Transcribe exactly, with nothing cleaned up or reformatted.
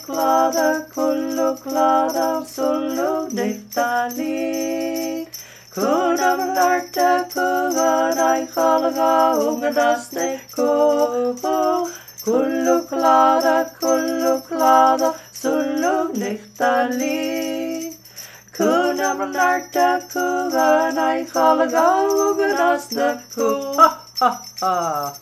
glada, kullu glada, sullu nichtali. Kunam narta kuga nai khalaga ungadaste ko. Kullu glada, kullu glada, sullu nichtali. Kunam narta kuga nai khalaga ungadaste ko. Ha ha ha.